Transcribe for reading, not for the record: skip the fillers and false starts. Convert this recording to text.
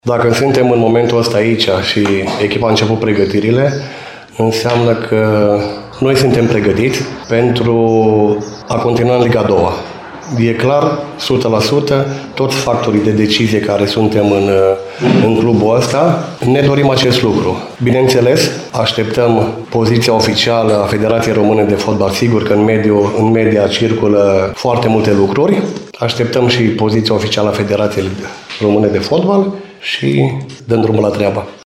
Dacă suntem în momentul ăsta aici și echipa a început pregătirile, înseamnă că noi suntem pregătiți pentru a continua în Liga 2. E clar, 100%, toți factorii de decizie care suntem în clubul ăsta, ne dorim acest lucru. Bineînțeles, așteptăm poziția oficială a Federației Române de Fotbal. Sigur că în media circulă foarte multe lucruri. Așteptăm și poziția oficială a Federației Române de Fotbal și dăm drumul la treabă.